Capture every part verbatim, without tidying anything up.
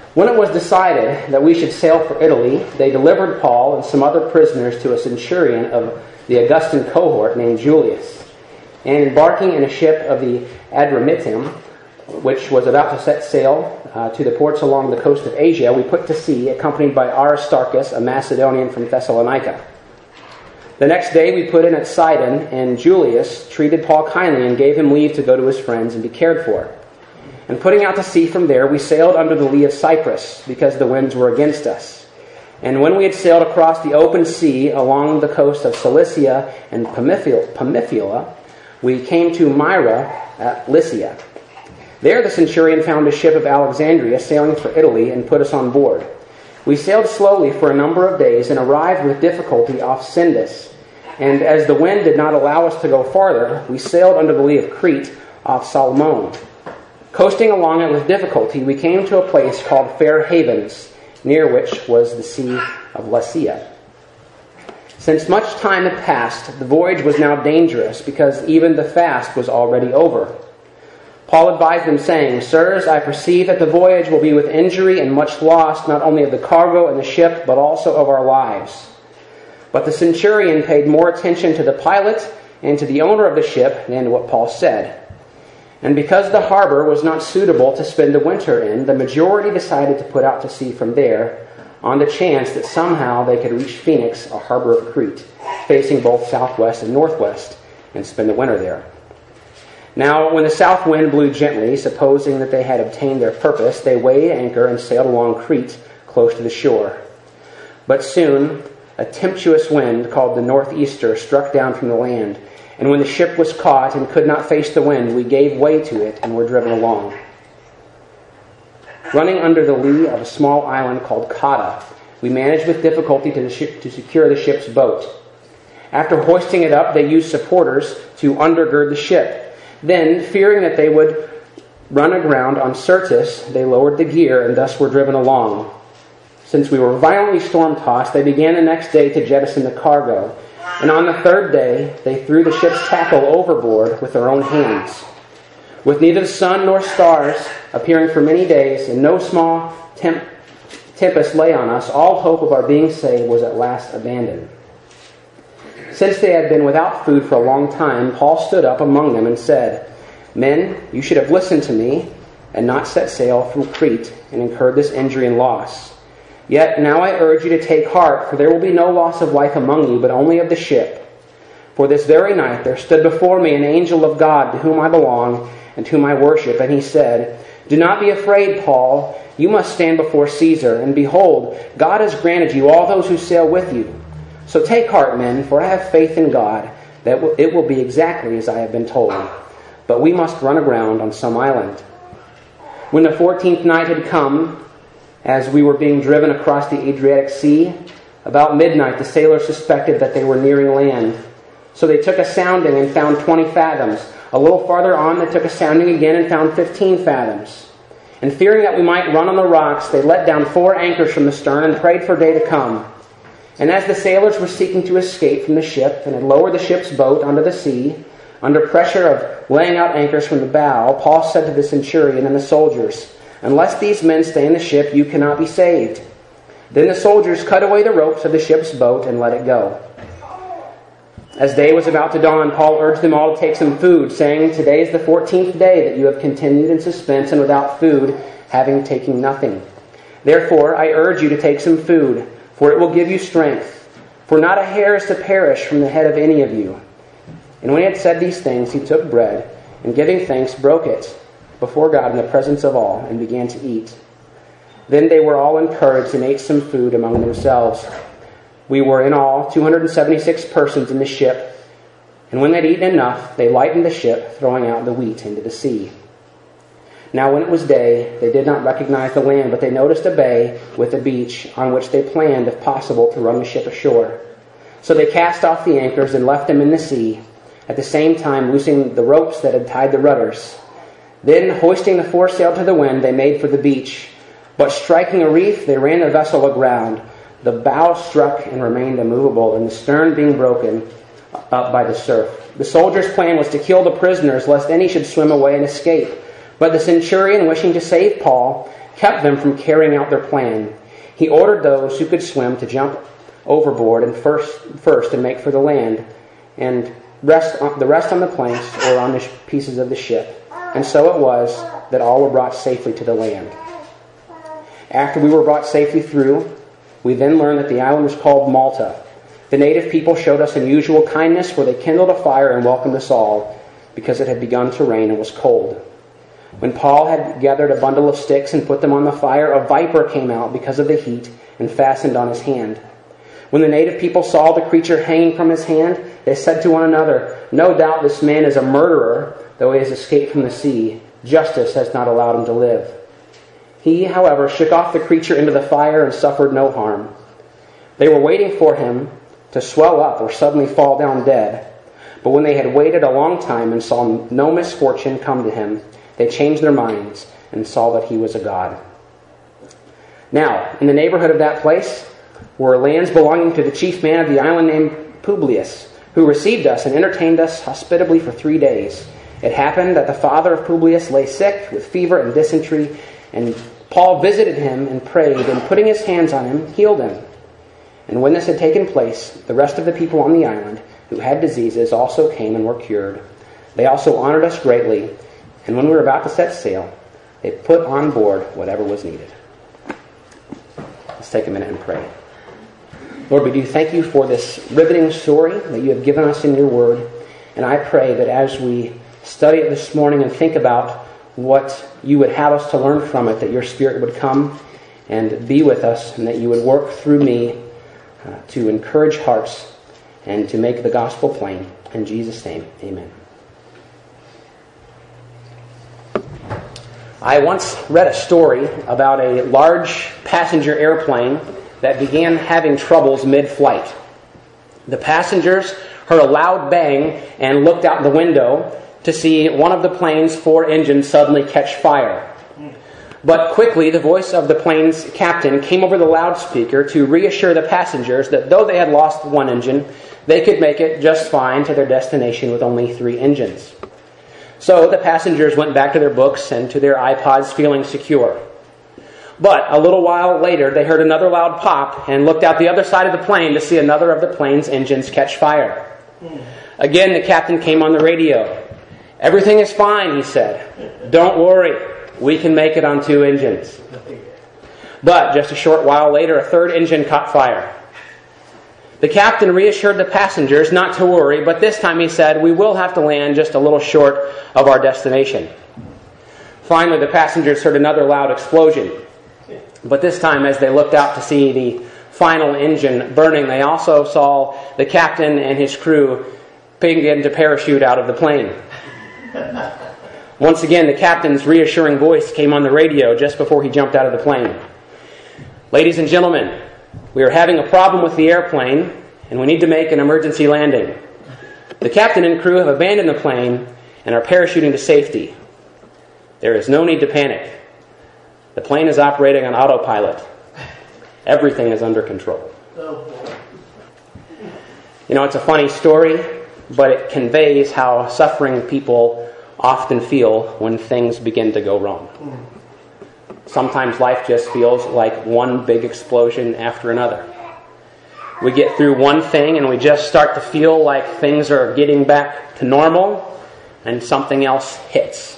When it was decided that we should sail for Italy, they delivered Paul and some other prisoners to a centurion of the Augustan cohort named Julius. And embarking in a ship of the Adramyttium, which was about to set sail uh, to the ports along the coast of Asia, we put to sea, accompanied by Aristarchus, a Macedonian from Thessalonica. The next day we put in at Sidon, and Julius treated Paul kindly and gave him leave to go to his friends and be cared for. And putting out to sea from there, we sailed under the lee of Cyprus, because the winds were against us. And when we had sailed across the open sea along the coast of Cilicia and Pamphylia, we came to Myra at Lycia. There the centurion found a ship of Alexandria sailing for Italy and put us on board. We sailed slowly for a number of days and arrived with difficulty off Sindus. And as the wind did not allow us to go farther, we sailed under the lee of Crete off Salmone. Coasting along it with difficulty, we came to a place called Fair Havens, near which was the Sea of Lasea. Since much time had passed, the voyage was now dangerous, because even the fast was already over. Paul advised them, saying, "Sirs, I perceive that the voyage will be with injury and much loss, not only of the cargo and the ship, but also of our lives." But the centurion paid more attention to the pilot and to the owner of the ship than to what Paul said. And because the harbor was not suitable to spend the winter in, the majority decided to put out to sea from there, on the chance that somehow they could reach Phoenix, a harbor of Crete, facing both southwest and northwest, and spend the winter there. Now, when the south wind blew gently, supposing that they had obtained their purpose, they weighed anchor and sailed along Crete, close to the shore. But soon, a tempestuous wind called the northeaster struck down from the land, and when the ship was caught and could not face the wind, we gave way to it and were driven along. Running under the lee of a small island called Cauda, we managed with difficulty to, the ship, to secure the ship's boat. After hoisting it up, they used supporters to undergird the ship. Then, fearing that they would run aground on Syrtis, they lowered the gear and thus were driven along. Since we were violently storm-tossed, they began the next day to jettison the cargo. And on the third day, they threw the ship's tackle overboard with their own hands. With neither the sun nor stars appearing for many days, and no small temp- tempest lay on us, all hope of our being saved was at last abandoned. Since they had been without food for a long time, Paul stood up among them and said, "Men, you should have listened to me, and not set sail from Crete, and incurred this injury and loss. Yet now I urge you to take heart, for there will be no loss of life among you, but only of the ship. For this very night there stood before me an angel of God, to whom I belong, and whom I worship, and he said, 'Do not be afraid, Paul. You must stand before Caesar, and behold, God has granted you all those who sail with you. So take heart, men, for I have faith in God, that it will be exactly as I have been told. But we must run aground on some island.' When the fourteenth night had come, as we were being driven across the Adriatic Sea, about midnight the sailors suspected that they were nearing land. So they took a sounding and found twenty fathoms. A little farther on they took a sounding again and found fifteen fathoms. And fearing that we might run on the rocks, they let down four anchors from the stern and prayed for day to come. And as the sailors were seeking to escape from the ship and had lowered the ship's boat onto the sea, under pressure of laying out anchors from the bow, Paul said to the centurion and the soldiers, 'Unless these men stay in the ship, you cannot be saved.' Then the soldiers cut away the ropes of the ship's boat and let it go. As day was about to dawn, Paul urged them all to take some food, saying, 'Today is the fourteenth day that you have continued in suspense and without food, having taken nothing. Therefore I urge you to take some food, for it will give you strength. For not a hair is to perish from the head of any of you.' And when he had said these things, he took bread, and giving thanks, broke it before God in the presence of all, and began to eat. Then they were all encouraged and ate some food among themselves. We were in all two hundred seventy-six persons in the ship, and when they had eaten enough, they lightened the ship, throwing out the wheat into the sea. Now when it was day, they did not recognize the land, but they noticed a bay with a beach, on which they planned, if possible, to run the ship ashore. So they cast off the anchors and left them in the sea, at the same time loosing the ropes that had tied the rudders. Then, hoisting the foresail to the wind, they made for the beach. But striking a reef, they ran their vessel aground. The bow struck and remained immovable, and the stern being broken up by the surf. The soldiers' plan was to kill the prisoners, lest any should swim away and escape. But the centurion, wishing to save Paul, kept them from carrying out their plan. He ordered those who could swim to jump overboard and first, first and make for the land, and rest on, the rest on the planks or on the pieces of the ship. And so it was that all were brought safely to the land. After we were brought safely through, we then learned that the island was called Malta. The native people showed us unusual kindness, for they kindled a fire and welcomed us all, because it had begun to rain and was cold. When Paul had gathered a bundle of sticks and put them on the fire, a viper came out because of the heat and fastened on his hand. When the native people saw the creature hanging from his hand, they said to one another, "No doubt this man is a murderer, though he has escaped from the sea. Justice has not allowed him to live." He, however, shook off the creature into the fire and suffered no harm. They were waiting for him to swell up or suddenly fall down dead. But when they had waited a long time and saw no misfortune come to him, they changed their minds and saw that he was a god. Now, in the neighborhood of that place were lands belonging to the chief man of the island named Publius, who received us and entertained us hospitably for three days. It happened that the father of Publius lay sick with fever and dysentery, and Paul visited him and prayed, and putting his hands on him, healed him. And when this had taken place, the rest of the people on the island who had diseases also came and were cured. They also honored us greatly, and when we were about to set sail, they put on board whatever was needed. Let's take a minute and pray. Lord, we do thank you for this riveting story that you have given us in your word, and I pray that as we study it this morning and think about what you would have us to learn from it, that your Spirit would come and be with us, and that you would work through me uh, to encourage hearts and to make the gospel plain. In Jesus' name, amen. I once read a story about a large passenger airplane that began having troubles mid-flight. The passengers heard a loud bang and looked out the window to see one of the plane's four engines suddenly catch fire. But quickly, the voice of the plane's captain came over the loudspeaker to reassure the passengers that though they had lost one engine, they could make it just fine to their destination with only three engines. So the passengers went back to their books and to their iPods feeling secure. But a little while later, they heard another loud pop and looked out the other side of the plane to see another of the plane's engines catch fire. Again, the captain came on the radio. "Everything is fine," he said. "Don't worry, we can make it on two engines." But just a short while later, a third engine caught fire. The captain reassured the passengers not to worry, but this time he said, "We will have to land just a little short of our destination." Finally, the passengers heard another loud explosion. But this time, as they looked out to see the final engine burning, they also saw the captain and his crew begin to parachute out of the plane. Once again, the captain's reassuring voice came on the radio just before he jumped out of the plane. "Ladies and gentlemen, we are having a problem with the airplane, and we need to make an emergency landing. The captain and crew have abandoned the plane and are parachuting to safety. There is no need to panic. The plane is operating on autopilot. Everything is under control." You know, it's a funny story, but it conveys how suffering people often feel when things begin to go wrong. Sometimes life just feels like one big explosion after another. We get through one thing and we just start to feel like things are getting back to normal, and something else hits.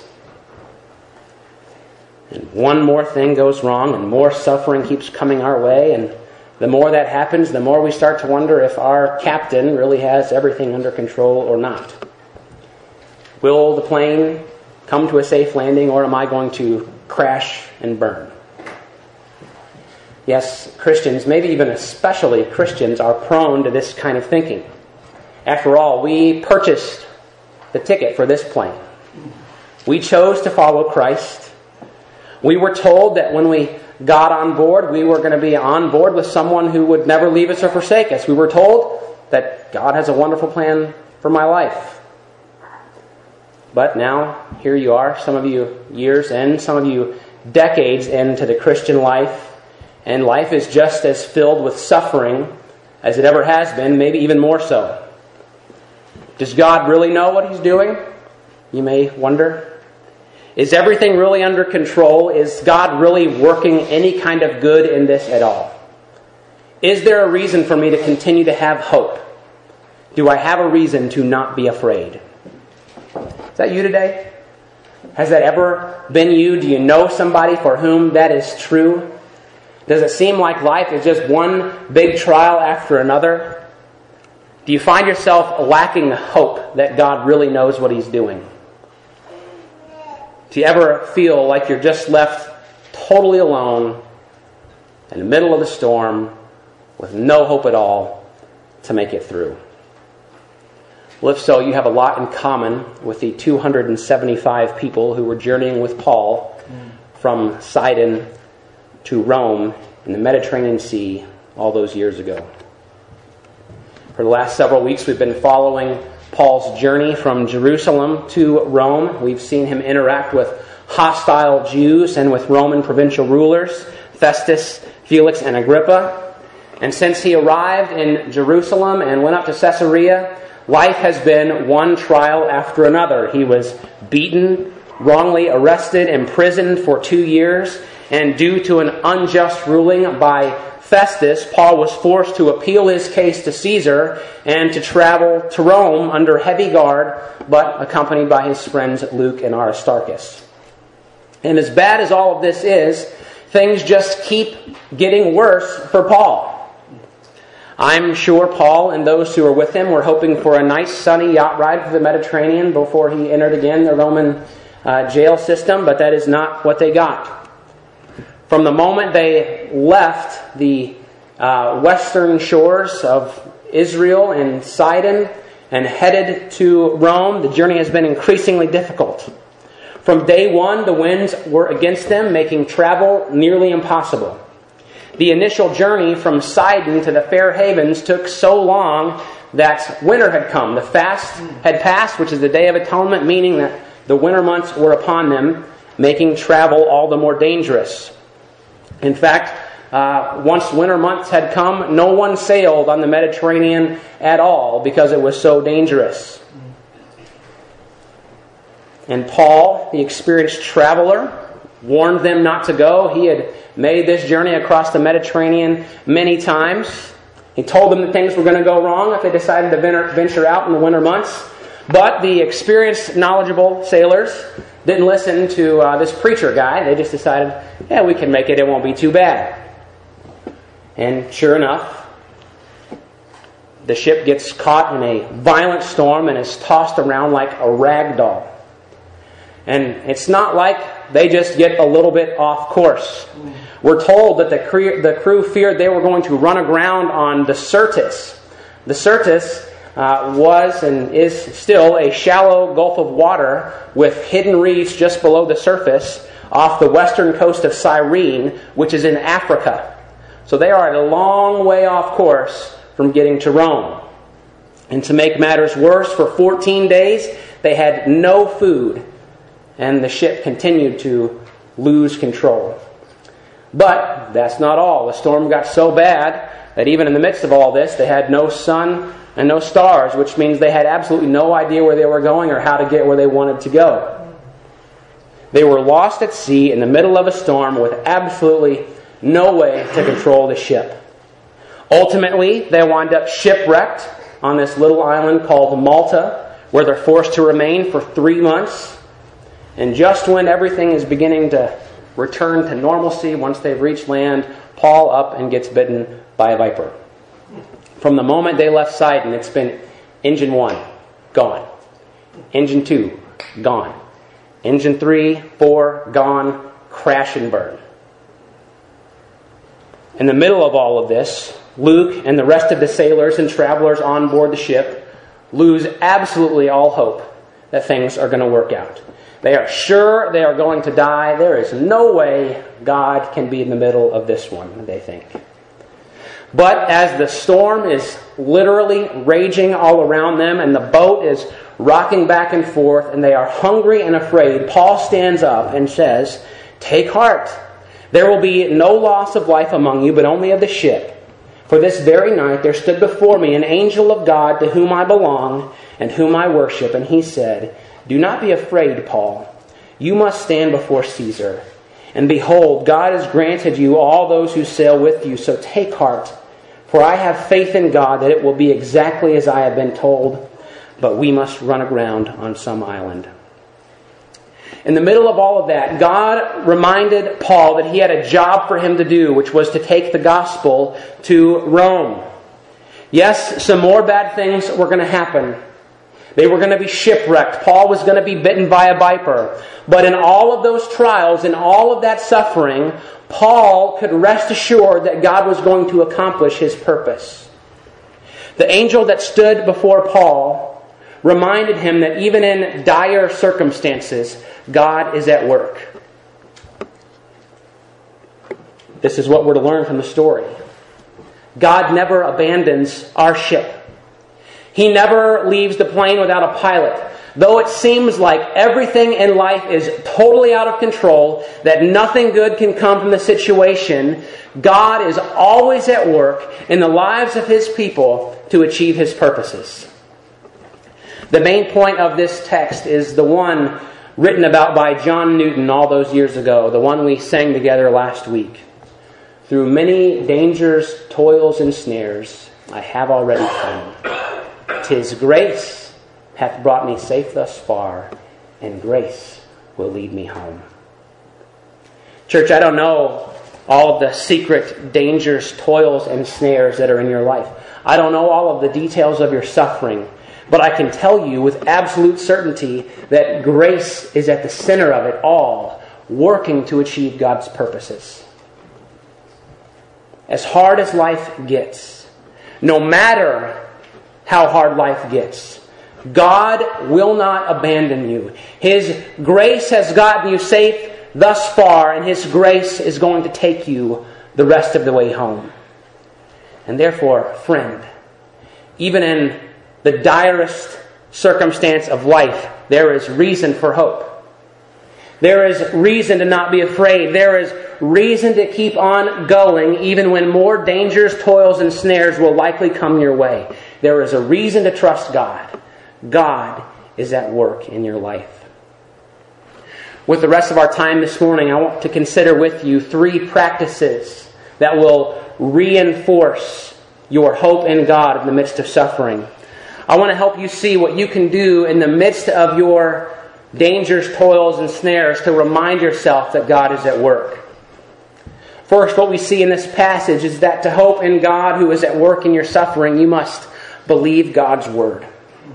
And one more thing goes wrong and more suffering keeps coming our way, and the more that happens, the more we start to wonder if our captain really has everything under control or not. Will the plane come to a safe landing, or am I going to crash and burn? Yes, Christians, maybe even especially Christians, are prone to this kind of thinking. After all, we purchased the ticket for this plane. We chose to follow Christ. We were told that when we got on board, we were going to be on board with someone who would never leave us or forsake us. We were told that God has a wonderful plan for my life. But now, here you are, some of you years in, some of you decades into the Christian life, and life is just as filled with suffering as it ever has been, maybe even more so. Does God really know what He's doing? You may wonder. Is everything really under control? Is God really working any kind of good in this at all? Is there a reason for me to continue to have hope? Do I have a reason to not be afraid? Is that you today? Has that ever been you? Do you know somebody for whom that is true? Does it seem like life is just one big trial after another? Do you find yourself lacking hope that God really knows what He's doing? Do you ever feel like you're just left totally alone in the middle of the storm with no hope at all to make it through? Well, if so, you have a lot in common with the two hundred seventy-five people who were journeying with Paul from Sidon to Rome in the Mediterranean Sea all those years ago. For the last several weeks, we've been following Paul's journey from Jerusalem to Rome. We've seen him interact with hostile Jews and with Roman provincial rulers, Festus, Felix, and Agrippa. And since he arrived in Jerusalem and went up to Caesarea, life has been one trial after another. He was beaten, wrongly arrested, imprisoned for two years, and due to an unjust ruling by Festus, Paul was forced to appeal his case to Caesar and to travel to Rome under heavy guard, but accompanied by his friends Luke and Aristarchus. And as bad as all of this is, things just keep getting worse for Paul. I'm sure Paul and those who were with him were hoping for a nice sunny yacht ride through the Mediterranean before he entered again the Roman uh, jail system, but that is not what they got. From the moment they left the uh, western shores of Israel and Sidon and headed to Rome, the journey has been increasingly difficult. From day one, the winds were against them, making travel nearly impossible. The initial journey from Sidon to the Fair Havens took so long that winter had come. The fast had passed, which is the Day of Atonement, meaning that the winter months were upon them, making travel all the more dangerous. In fact, uh, once winter months had come, no one sailed on the Mediterranean at all because it was so dangerous. And Paul, the experienced traveler, warned them not to go. He had made this journey across the Mediterranean many times. He told them that things were going to go wrong if they decided to venture out in the winter months. But the experienced, knowledgeable sailors didn't listen to uh, this preacher guy. They just decided, yeah, we can make it. It won't be too bad. And sure enough, the ship gets caught in a violent storm and is tossed around like a rag doll. And it's not like they just get a little bit off course. We're told that the crew, the crew feared they were going to run aground on the Syrtis. The Syrtis uh, was and is still a shallow gulf of water with hidden reefs just below the surface off the western coast of Cyrene, which is in Africa. So they are a long way off course from getting to Rome. And to make matters worse, for fourteen days they had no food, and the ship continued to lose control. But that's not all. The storm got so bad that even in the midst of all this, they had no sun and no stars, which means they had absolutely no idea where they were going or how to get where they wanted to go. They were lost at sea in the middle of a storm with absolutely no way to control the ship. Ultimately, they wind up shipwrecked on this little island called Malta, where they're forced to remain for three months. And just when everything is beginning to return to normalcy, once they've reached land, Paul up and gets bitten by a viper. From the moment they left Sidon, it's been engine one, gone. Engine two, gone. Engine three, four, gone. Crash and burn. In the middle of all of this, Luke and the rest of the sailors and travelers on board the ship lose absolutely all hope that things are going to work out. They are sure they are going to die. There is no way God can be in the middle of this one, they think. But as the storm is literally raging all around them and the boat is rocking back and forth and they are hungry and afraid, Paul stands up and says, "Take heart. There will be no loss of life among you, but only of the ship. For this very night there stood before me an angel of God to whom I belong and whom I worship. And he said, 'Do not be afraid, Paul. you must stand before Caesar. And behold, God has granted you all those who sail with you, so take heart. For I have faith in God that it will be exactly as I have been told, but we must run aground on some island." In the middle of all of that, God reminded Paul that he had a job for him to do, which was to take the gospel to Rome. Yes, some more bad things were going to happen. They were going to be shipwrecked. Paul was going to be bitten by a viper. But in all of those trials, in all of that suffering, Paul could rest assured that God was going to accomplish his purpose. The angel that stood before Paul reminded him that even in dire circumstances, God is at work. This is what we're to learn from the story. God never abandons our ship. He never leaves the plane without a pilot. Though it seems like everything in life is totally out of control, that nothing good can come from the situation, God is always at work in the lives of His people to achieve His purposes. The main point of this text is the one written about by John Newton all those years ago, the one we sang together last week. "Through many dangers, toils, and snares, I have already come. 'Tis grace hath brought me safe thus far, and grace will lead me home." Church, I don't know all of the secret dangers, toils, and snares that are in your life. I don't know all of the details of your suffering, but I can tell you with absolute certainty that grace is at the center of it all, working to achieve God's purposes. As hard as life gets, no matter how hard life gets, God will not abandon you. His grace has gotten you safe thus far, and His grace is going to take you the rest of the way home. And therefore, friend, even in the direst circumstance of life, there is reason for hope. There is reason to not be afraid. There is reason to keep on going, even when more dangers, toils, and snares will likely come your way. There is a reason to trust God. God is at work in your life. With the rest of our time this morning, I want to consider with you three practices that will reinforce your hope in God in the midst of suffering. I want to help you see what you can do in the midst of your dangers, toils, and snares to remind yourself that God is at work. First, what we see in this passage is that to hope in God who is at work in your suffering, you must believe God's Word.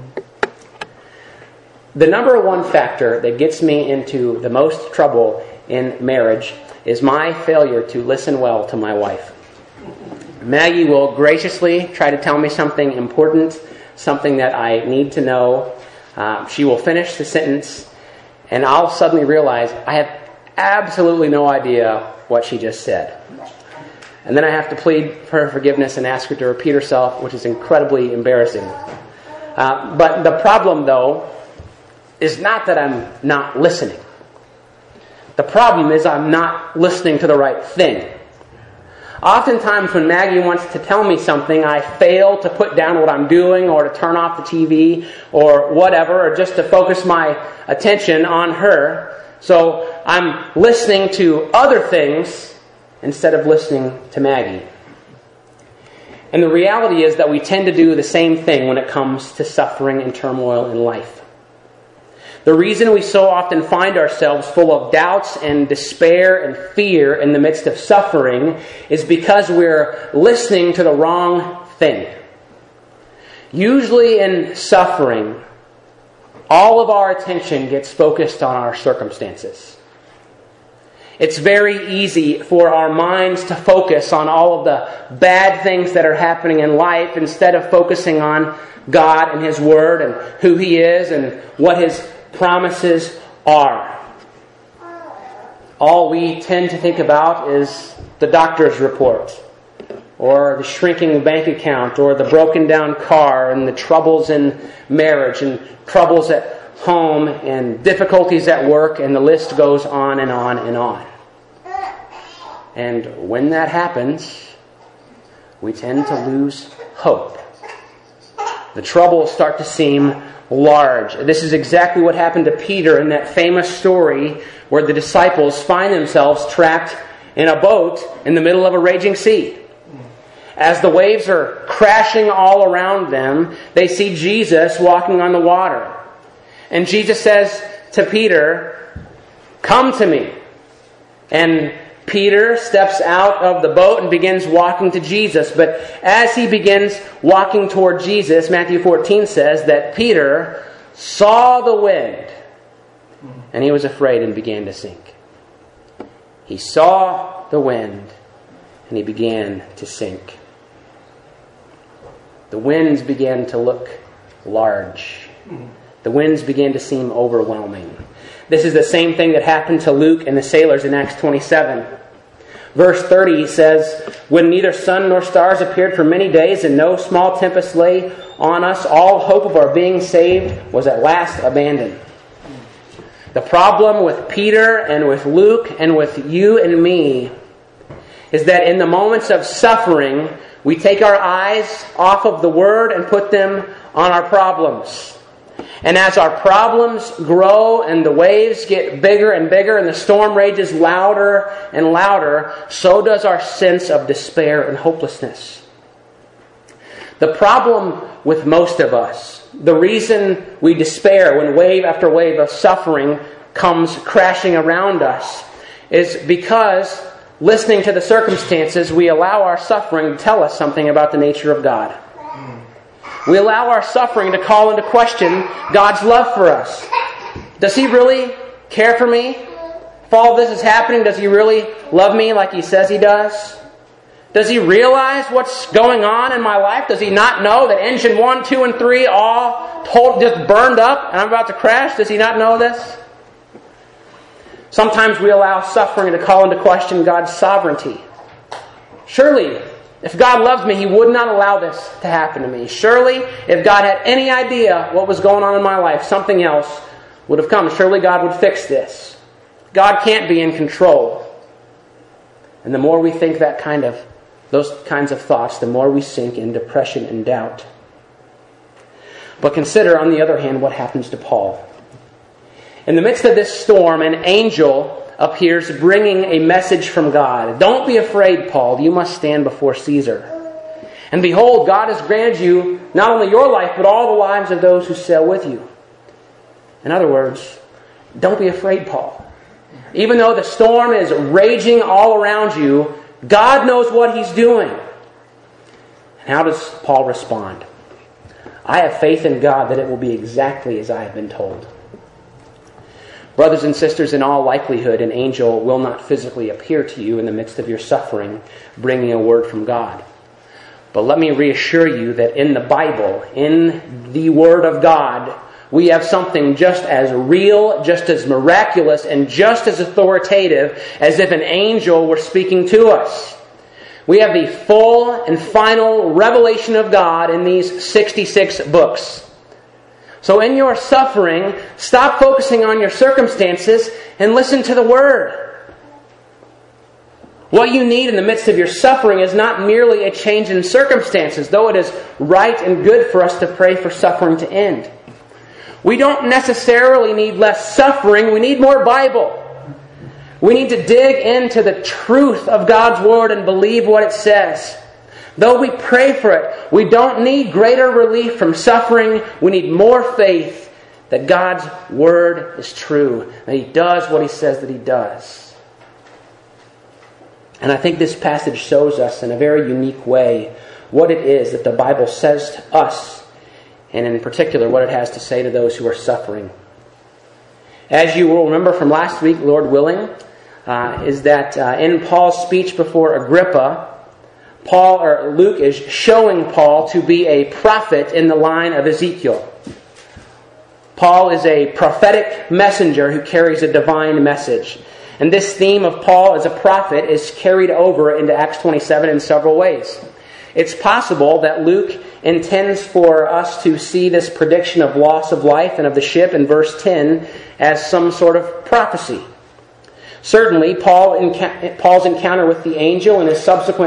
The number one factor that gets me into the most trouble in marriage is my failure to listen well to my wife. Maggie will graciously try to tell me something important, something that I need to know. Uh, she will finish the sentence, and I'll suddenly realize I have absolutely no idea what she just said. And then I have to plead for her forgiveness and ask her to repeat herself, which is incredibly embarrassing. Uh, but the problem, though, is not that I'm not listening. The problem is I'm not listening to the right thing. Oftentimes when Maggie wants to tell me something, I fail to put down what I'm doing or to turn off the T V or whatever, or just to focus my attention on her. So I'm listening to other things instead of listening to Maggie. And the reality is that we tend to do the same thing when it comes to suffering and turmoil in life. The reason we so often find ourselves full of doubts and despair and fear in the midst of suffering is because we're listening to the wrong thing. Usually in suffering, all of our attention gets focused on our circumstances. It's very easy for our minds to focus on all of the bad things that are happening in life instead of focusing on God and His Word and who He is and what His promises are. All we tend to think about is the doctor's report, or the shrinking bank account, or the broken down car, and the troubles in marriage, and troubles at home, and difficulties at work, and the list goes on and on and on. And when that happens, we tend to lose hope. the troubles start to seem large. This is exactly what happened to Peter in that famous story where the disciples find themselves trapped in a boat in the middle of a raging sea. As the waves are crashing all around them, they see Jesus walking on the water. And Jesus says to Peter, "Come to me." And Peter steps out of the boat and begins walking to Jesus. But as he begins walking toward Jesus, Matthew fourteen says that Peter saw the wind and he was afraid and began to sink. He saw the wind and he began to sink. The winds began to look large. The winds began to seem overwhelming. This is the same thing that happened to Luke and the sailors in Acts twenty-seven. Verse thirty says, "When neither sun nor stars appeared for many days and no small tempest lay on us, all hope of our being saved was at last abandoned." The problem with Peter and with Luke and with you and me is that in the moments of suffering, we take our eyes off of the Word and put them on our problems. And as our problems grow and the waves get bigger and bigger and the storm rages louder and louder, so does our sense of despair and hopelessness. The problem with most of us, the reason we despair when wave after wave of suffering comes crashing around us, is because listening to the circumstances, we allow our suffering to tell us something about the nature of God. We allow our suffering to call into question God's love for us. Does He really care for me? If all this is happening, does He really love me like He says He does? Does He realize what's going on in my life? Does He not know that engine one, two, and three all told, just burned up and I'm about to crash? Does He not know this? Sometimes we allow suffering to call into question God's sovereignty. Surely, if God loves me, He would not allow this to happen to me. Surely, if God had any idea what was going on in my life, something else would have come. Surely God would fix this. God can't be in control. And the more we think that kind of, those kinds of thoughts, the more we sink in depression and doubt. But consider, on the other hand, what happens to Paul. In the midst of this storm, an angel appears bringing a message from God. "Don't be afraid, Paul. You must stand before Caesar. And behold, God has granted you not only your life, but all the lives of those who sail with you." In other words, don't be afraid, Paul. Even though the storm is raging all around you, God knows what He's doing. And how does Paul respond? "I have faith in God that it will be exactly as I have been told." Brothers and sisters, in all likelihood, an angel will not physically appear to you in the midst of your suffering, bringing a word from God. But let me reassure you that in the Bible, in the Word of God, we have something just as real, just as miraculous, and just as authoritative as if an angel were speaking to us. We have the full and final revelation of God in these sixty-six books. So in your suffering, stop focusing on your circumstances and listen to the Word. What you need in the midst of your suffering is not merely a change in circumstances, though it is right and good for us to pray for suffering to end. We don't necessarily need less suffering, we need more Bible. We need to dig into the truth of God's Word and believe what it says. Though we pray for it, we don't need greater relief from suffering. We need more faith that God's Word is true, that He does what He says that He does. And I think this passage shows us in a very unique way what it is that the Bible says to us, and in particular what it has to say to those who are suffering. As you will remember from last week, Lord willing, uh, is that uh, in Paul's speech before Agrippa, Paul or Luke is showing Paul to be a prophet in the line of Ezekiel. Paul is a prophetic messenger who carries a divine message. And this theme of Paul as a prophet is carried over into Acts twenty-seven in several ways. It's possible that Luke intends for us to see this prediction of loss of life and of the ship in verse ten as some sort of prophecy. Certainly, Paul Paul's encounter with the angel and his subsequent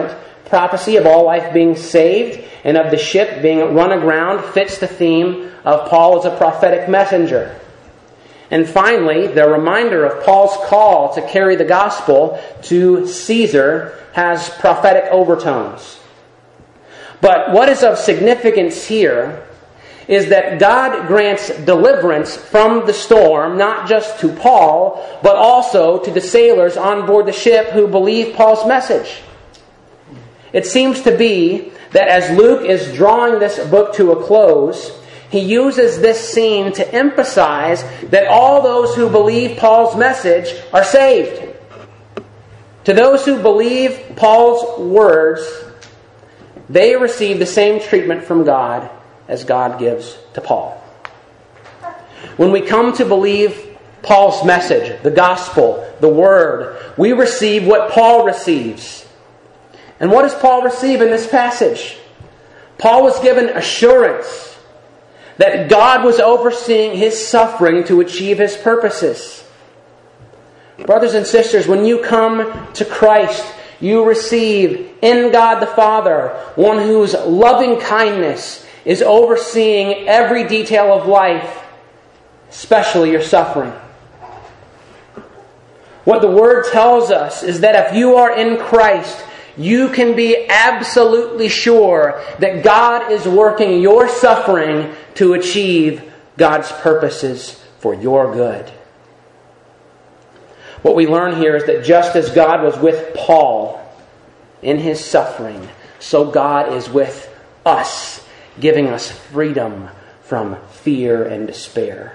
prophecy of all life being saved and of the ship being run aground fits the theme of Paul as a prophetic messenger. And finally, the reminder of Paul's call to carry the gospel to Caesar has prophetic overtones. But what is of significance here is that God grants deliverance from the storm, not just to Paul, but also to the sailors on board the ship who believe Paul's message. It seems to be that as Luke is drawing this book to a close, he uses this scene to emphasize that all those who believe Paul's message are saved. To those who believe Paul's words, they receive the same treatment from God as God gives to Paul. When we come to believe Paul's message, the gospel, the word, we receive what Paul receives. And what does Paul receive in this passage? Paul was given assurance that God was overseeing his suffering to achieve his purposes. Brothers and sisters, when you come to Christ, you receive in God the Father one whose loving kindness is overseeing every detail of life, especially your suffering. What the Word tells us is that if you are in Christ, you can be absolutely sure that God is working your suffering to achieve God's purposes for your good. What we learn here is that just as God was with Paul in his suffering, so God is with us, giving us freedom from fear and despair.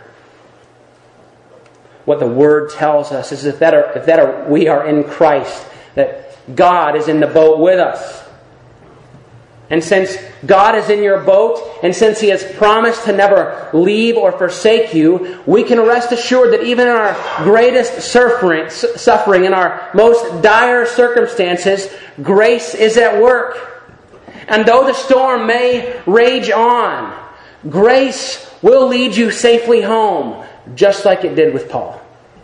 What the Word tells us is that, that, are, if that are, we are in Christ, that God is in the boat with us. And since God is in your boat, and since He has promised to never leave or forsake you, we can rest assured that even in our greatest suffering, in our most dire circumstances, grace is at work. And though the storm may rage on, grace will lead you safely home, just like it did with Paul.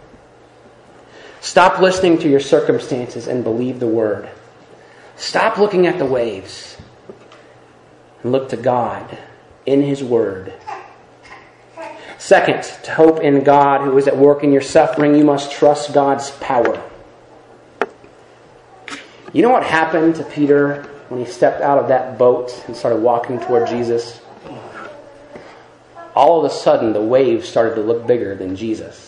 Stop listening to your circumstances and believe the Word. Stop looking at the waves and look to God in His Word. Second, to hope in God who is at work in your suffering, you must trust God's power. You know what happened to Peter when he stepped out of that boat and started walking toward Jesus? All of a sudden, the waves started to look bigger than Jesus.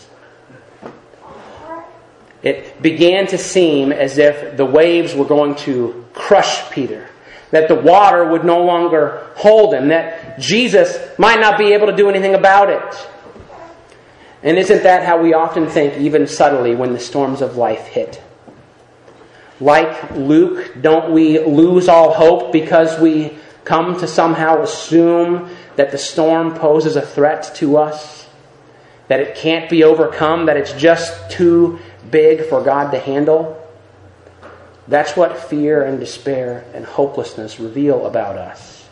It began to seem as if the waves were going to crush Peter, that the water would no longer hold him, that Jesus might not be able to do anything about it. And isn't that how we often think, even subtly, when the storms of life hit? Like Luke, don't we lose all hope because we come to somehow assume that the storm poses a threat to us? That it can't be overcome? That it's just too big for God to handle? That's what fear and despair and hopelessness reveal about us.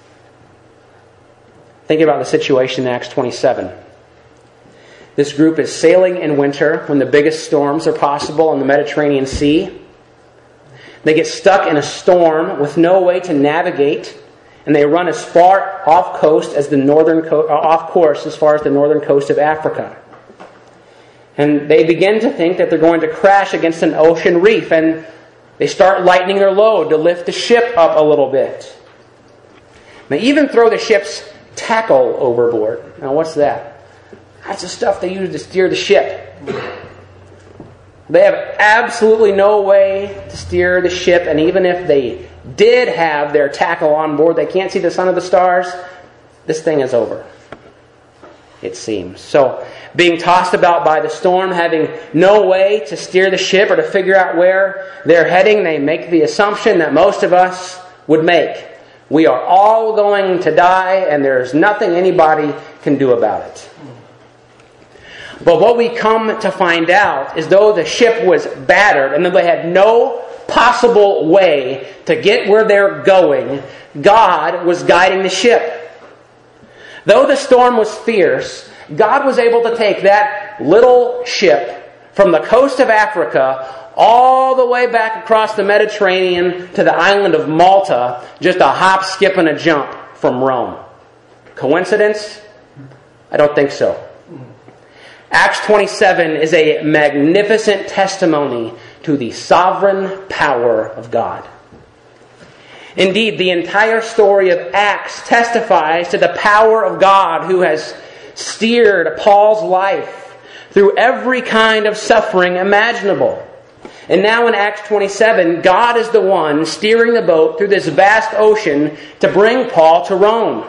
Think about the situation in Acts twenty-seven. This group is sailing in winter when the biggest storms are possible on the Mediterranean Sea. They get stuck in a storm with no way to navigate, and they run as far off coast as the northern co- off course as far as the northern coast of Africa. And they begin to think that they're going to crash against an ocean reef, and they start lightening their load to lift the ship up a little bit. They even throw the ship's tackle overboard. Now, what's that? That's the stuff they use to steer the ship. They have absolutely no way to steer the ship, and even if they did have their tackle on board, they can't see the sun or the stars. This thing is over, it seems. So, being tossed about by the storm, having no way to steer the ship or to figure out where they're heading, they make the assumption that most of us would make. We are all going to die, and there's nothing anybody can do about it. But what we come to find out is though the ship was battered and though they had no possible way to get where they're going, God was guiding the ship. Though the storm was fierce, God was able to take that little ship from the coast of Africa all the way back across the Mediterranean to the island of Malta, just a hop, skip, and a jump from Rome. Coincidence? I don't think so. Acts twenty-seven is a magnificent testimony to the sovereign power of God. Indeed, the entire story of Acts testifies to the power of God who has steered Paul's life through every kind of suffering imaginable. And now in Acts twenty-seven, God is the one steering the boat through this vast ocean to bring Paul to Rome.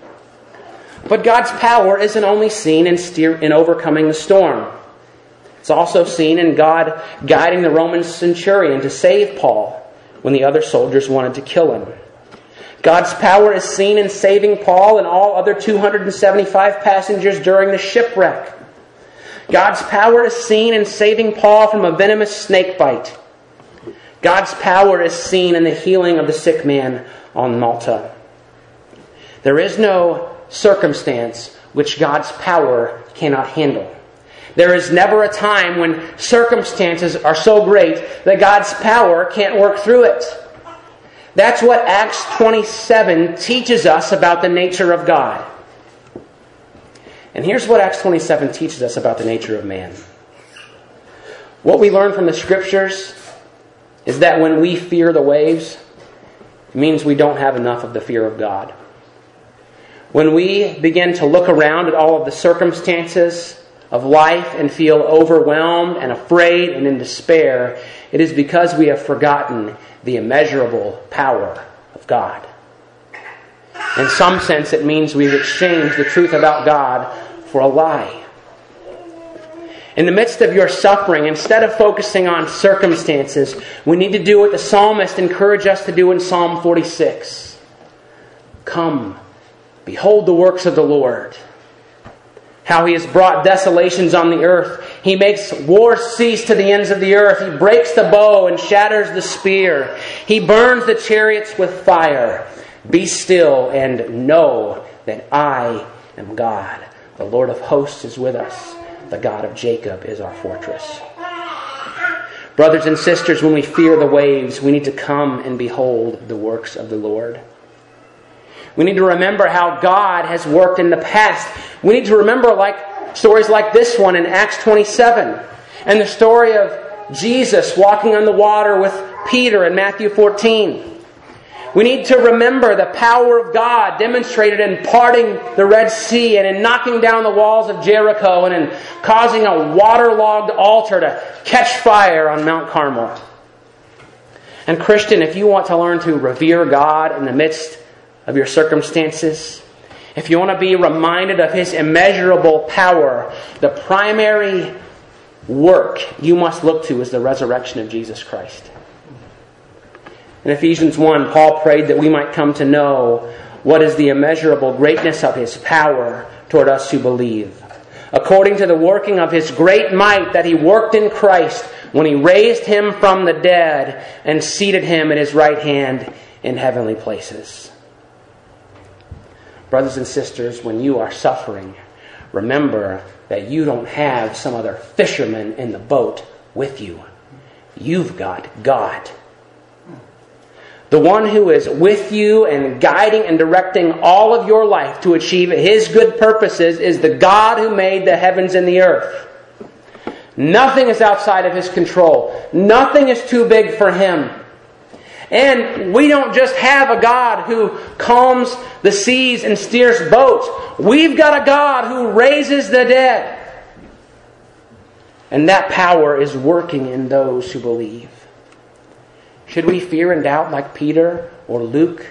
But God's power isn't only seen in, steer, in overcoming the storm. It's also seen in God guiding the Roman centurion to save Paul when the other soldiers wanted to kill him. God's power is seen in saving Paul and all other two hundred seventy-five passengers during the shipwreck. God's power is seen in saving Paul from a venomous snake bite. God's power is seen in the healing of the sick man on Malta. There is no circumstance which God's power cannot handle. There is never a time when circumstances are so great that God's power can't work through it. That's what Acts twenty-seven teaches us about the nature of God. And here's what Acts twenty-seven teaches us about the nature of man. What we learn from the Scriptures is that when we fear the waves, it means we don't have enough of the fear of God. When we begin to look around at all of the circumstances of life and feel overwhelmed and afraid and in despair, it is because we have forgotten the immeasurable power of God. In some sense, it means we've exchanged the truth about God for a lie. In the midst of your suffering, instead of focusing on circumstances, we need to do what the psalmist encouraged us to do in Psalm forty-six. Come, behold the works of the Lord. How He has brought desolations on the earth. He makes war cease to the ends of the earth. He breaks the bow and shatters the spear. He burns the chariots with fire. Be still and know that I am God. The Lord of hosts is with us. The God of Jacob is our fortress. Brothers and sisters, when we fear the waves, we need to come and behold the works of the Lord. We need to remember how God has worked in the past. We need to remember like stories like this one in Acts twenty-seven. And the story of Jesus walking on the water with Peter in Matthew fourteen. We need to remember the power of God demonstrated in parting the Red Sea and in knocking down the walls of Jericho and in causing a waterlogged altar to catch fire on Mount Carmel. And Christian, if you want to learn to revere God in the midst of your circumstances, if you want to be reminded of His immeasurable power, the primary work you must look to is the resurrection of Jesus Christ. In Ephesians one, Paul prayed that we might come to know what is the immeasurable greatness of His power toward us who believe, according to the working of His great might that He worked in Christ when He raised Him from the dead and seated Him at His right hand in heavenly places. Brothers and sisters, when you are suffering, remember that you don't have some other fisherman in the boat with you. You've got God. The one who is with you and guiding and directing all of your life to achieve His good purposes is the God who made the heavens and the earth. Nothing is outside of His control. Nothing is too big for Him. And we don't just have a God who calms the seas and steers boats. We've got a God who raises the dead. And that power is working in those who believe. Should we fear and doubt like Peter or Luke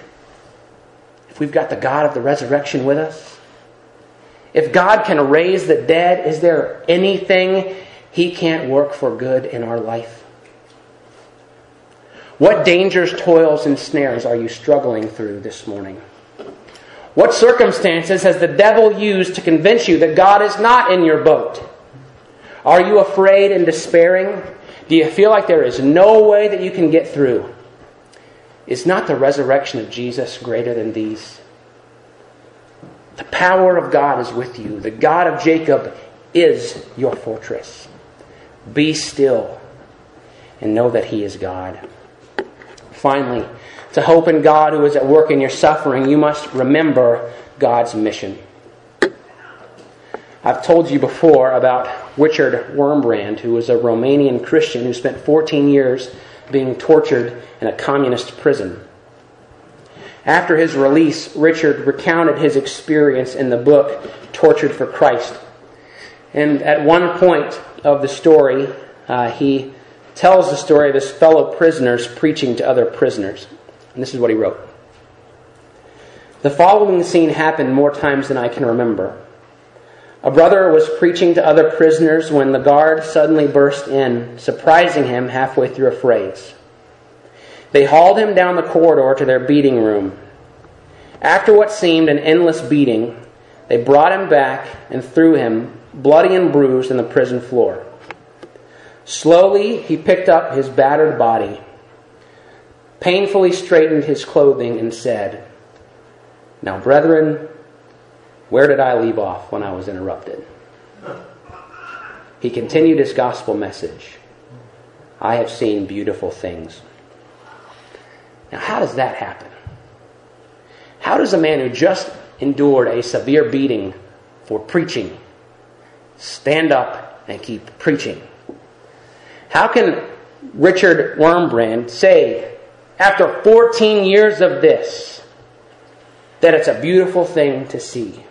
if we've got the God of the resurrection with us? If God can raise the dead, is there anything He can't work for good in our life? What dangers, toils, and snares are you struggling through this morning? What circumstances has the devil used to convince you that God is not in your boat? Are you afraid and despairing? Do you feel like there is no way that you can get through? Is not the resurrection of Jesus greater than these? The power of God is with you. The God of Jacob is your fortress. Be still and know that He is God. Finally, to hope in God who is at work in your suffering, you must remember God's mission. I've told you before about Richard Wurmbrand, who was a Romanian Christian who spent fourteen years being tortured in a communist prison. After his release, Richard recounted his experience in the book Tortured for Christ. And at one point of the story, uh, he tells the story of his fellow prisoners preaching to other prisoners. And this is what he wrote. The following scene happened more times than I can remember. A brother was preaching to other prisoners when the guard suddenly burst in, surprising him halfway through a phrase. They hauled him down the corridor to their beating room. After what seemed an endless beating, they brought him back and threw him, bloody and bruised, on the prison floor. Slowly, he picked up his battered body, painfully straightened his clothing, and said, "Now, brethren, where did I leave off when I was interrupted?" He continued his gospel message. "I have seen beautiful things." Now, how does that happen? How does a man who just endured a severe beating for preaching stand up and keep preaching? How can Richard Wurmbrand say, after fourteen years of this, that it's a beautiful thing to see?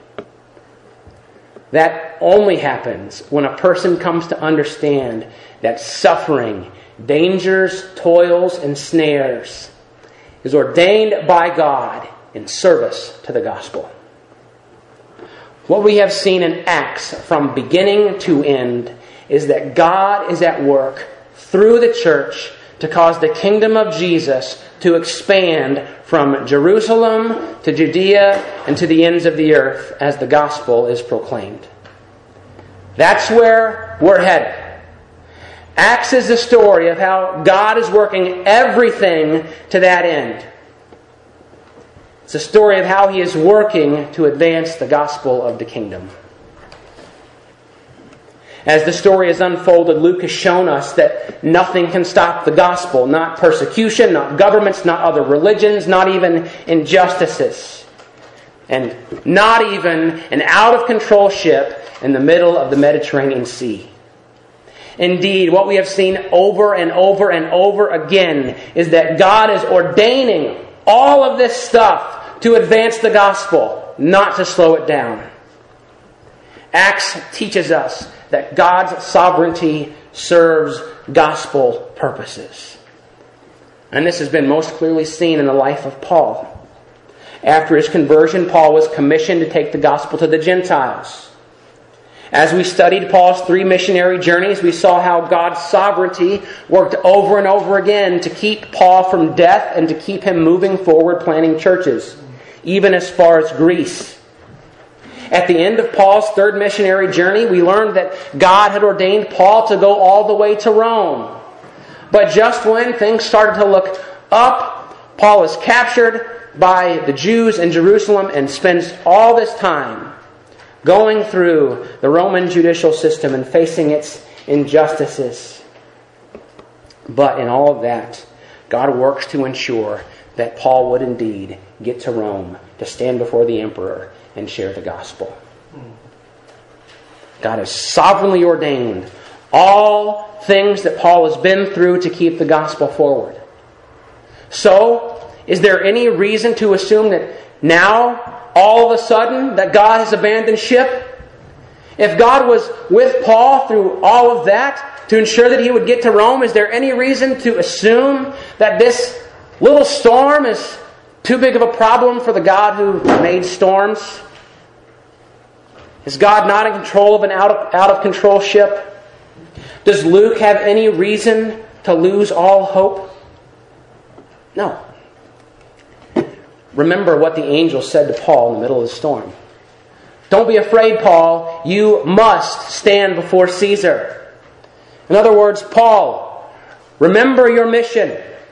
That only happens when a person comes to understand that suffering, dangers, toils, and snares is ordained by God in service to the gospel. What we have seen in Acts from beginning to end is that God is at work through the church to cause the kingdom of Jesus to expand from Jerusalem to Judea and to the ends of the earth as the gospel is proclaimed. That's where we're headed. Acts is the story of how God is working everything to that end. It's a story of how He is working to advance the gospel of the kingdom. As the story has unfolded, Luke has shown us that nothing can stop the gospel. Not persecution, not governments, not other religions, not even injustices. And not even an out-of-control ship in the middle of the Mediterranean Sea. Indeed, what we have seen over and over and over again is that God is ordaining all of this stuff to advance the gospel, not to slow it down. Acts teaches us that God's sovereignty serves gospel purposes. And this has been most clearly seen in the life of Paul. After his conversion, Paul was commissioned to take the gospel to the Gentiles. As we studied Paul's three missionary journeys, we saw how God's sovereignty worked over and over again to keep Paul from death and to keep him moving forward planting churches, even as far as Greece. At the end of Paul's third missionary journey, we learned that God had ordained Paul to go all the way to Rome. But just when things started to look up, Paul is captured by the Jews in Jerusalem and spends all this time going through the Roman judicial system and facing its injustices. But in all of that, God works to ensure that Paul would indeed get to Rome to stand before the emperor and share the gospel. God has sovereignly ordained all things that Paul has been through to keep the gospel forward. So, is there any reason to assume that now, all of a sudden, that God has abandoned ship? If God was with Paul through all of that to ensure that he would get to Rome, is there any reason to assume that this little storm is too big of a problem for the God who made storms? Is God not in control of an out of, out of control ship? Does Luke have any reason to lose all hope? No. Remember what the angel said to Paul in the middle of the storm. Don't be afraid, Paul. You must stand before Caesar. In other words, Paul, remember your mission.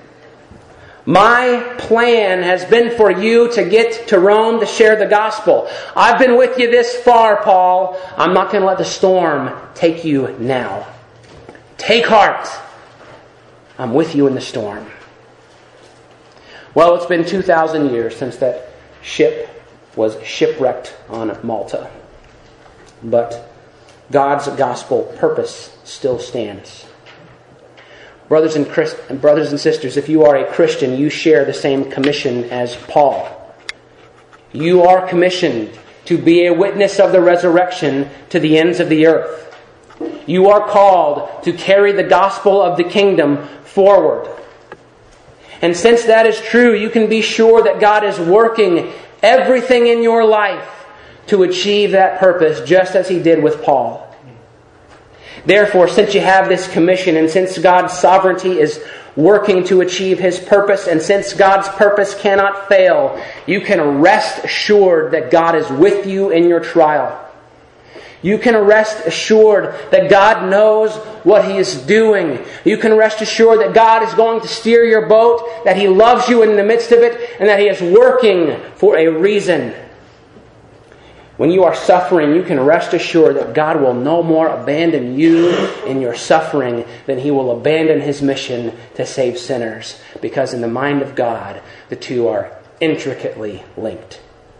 My plan has been for you to get to Rome to share the gospel. I've been with you this far, Paul. I'm not going to let the storm take you now. Take heart. I'm with you in the storm. Well, it's been two thousand years since that ship was shipwrecked on Malta. But God's gospel purpose still stands. Brothers and, Christ- and brothers and sisters, if you are a Christian, you share the same commission as Paul. You are commissioned to be a witness of the resurrection to the ends of the earth. You are called to carry the gospel of the kingdom forward. And since that is true, you can be sure that God is working everything in your life to achieve that purpose, just as He did with Paul. Therefore, since you have this commission, and since God's sovereignty is working to achieve His purpose, and since God's purpose cannot fail, you can rest assured that God is with you in your trial. You can rest assured that God knows what He is doing. You can rest assured that God is going to steer your boat, that He loves you in the midst of it, and that He is working for a reason. When you are suffering, you can rest assured that God will no more abandon you in your suffering than He will abandon His mission to save sinners. Because in the mind of God, the two are intricately linked.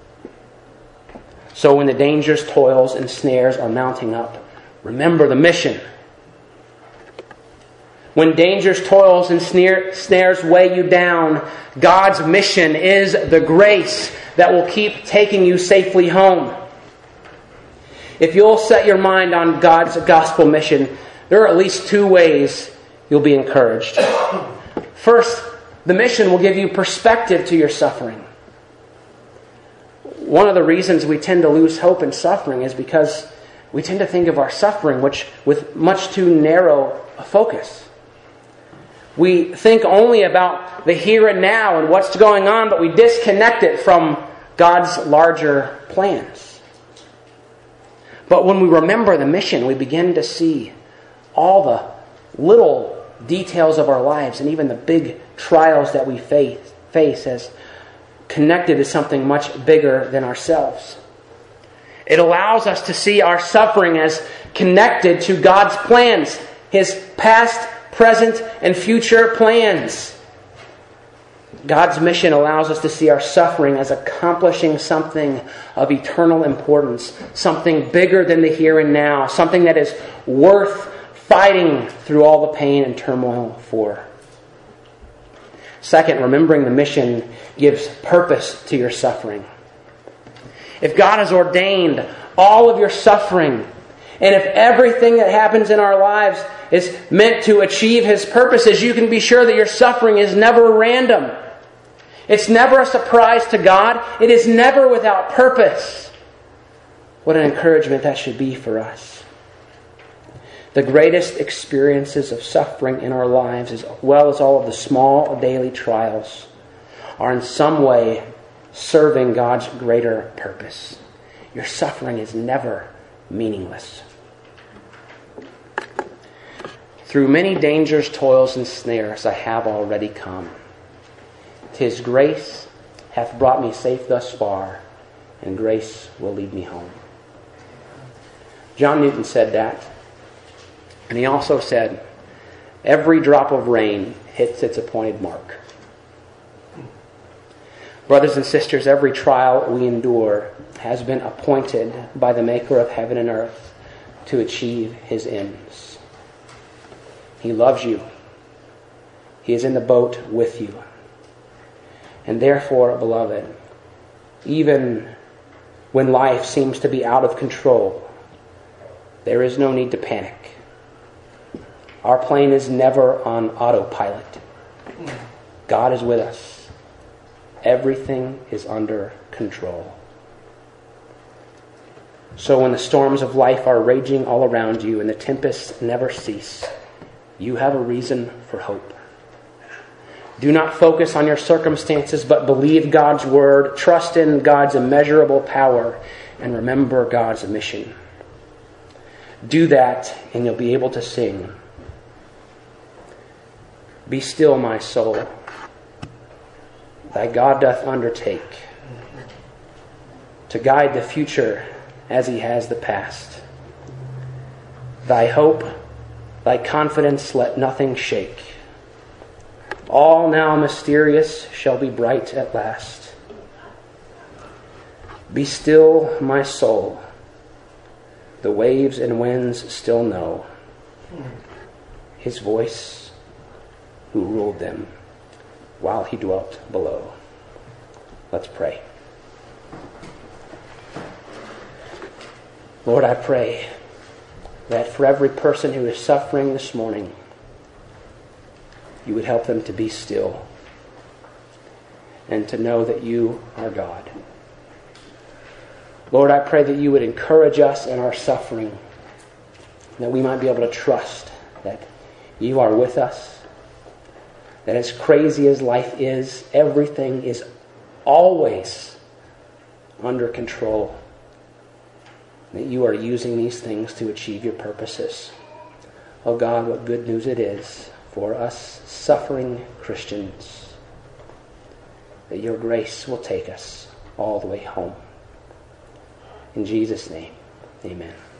So when the dangers, toils, and snares are mounting up, remember the mission. When dangers, toils, and snare, snares weigh you down, God's mission is the grace that will keep taking you safely home. If you'll set your mind on God's gospel mission, there are at least two ways you'll be encouraged. First, the mission will give you perspective to your suffering. One of the reasons we tend to lose hope in suffering is because we tend to think of our suffering which with much too narrow a focus. We think only about the here and now and what's going on, but we disconnect it from God's larger plans. But when we remember the mission, we begin to see all the little details of our lives and even the big trials that we face, face as connected to something much bigger than ourselves. It allows us to see our suffering as connected to God's plans, His past, present, and future plans. God's mission allows us to see our suffering as accomplishing something of eternal importance, something bigger than the here and now, something that is worth fighting through all the pain and turmoil for. Second, remembering the mission gives purpose to your suffering. If God has ordained all of your suffering, and if everything that happens in our lives is meant to achieve His purposes, you can be sure that your suffering is never random. It's never a surprise to God. It is never without purpose. What an encouragement that should be for us. The greatest experiences of suffering in our lives, as well as all of the small daily trials, are in some way serving God's greater purpose. Your suffering is never meaningless. Through many dangers, toils, and snares I have already come. 'Tis grace hath brought me safe thus far, and grace will lead me home. John Newton said that. And he also said, every drop of rain hits its appointed mark. Brothers and sisters, every trial we endure has been appointed by the Maker of heaven and earth to achieve His ends. He loves you. He is in the boat with you. And therefore, beloved, even when life seems to be out of control, there is no need to panic. Our plane is never on autopilot. God is with us. Everything is under control. So when the storms of life are raging all around you and the tempests never cease, you have a reason for hope. Do not focus on your circumstances, but believe God's word, trust in God's immeasurable power, and remember God's mission. Do that, and you'll be able to sing, "Be still, my soul, thy God doth undertake to guide the future as He has the past. Thy hope, thy confidence let nothing shake. All now mysterious shall be bright at last. Be still, my soul. The waves and winds still know His voice who ruled them while He dwelt below. Let's pray. Lord, I pray that for every person who is suffering this morning, you would help them to be still and to know that you are God. Lord, I pray that you would encourage us in our suffering, that we might be able to trust that you are with us, that as crazy as life is, everything is always under control, that you are using these things to achieve your purposes. Oh God, what good news it is for us suffering Christians, that your grace will take us all the way home. In Jesus' name, amen.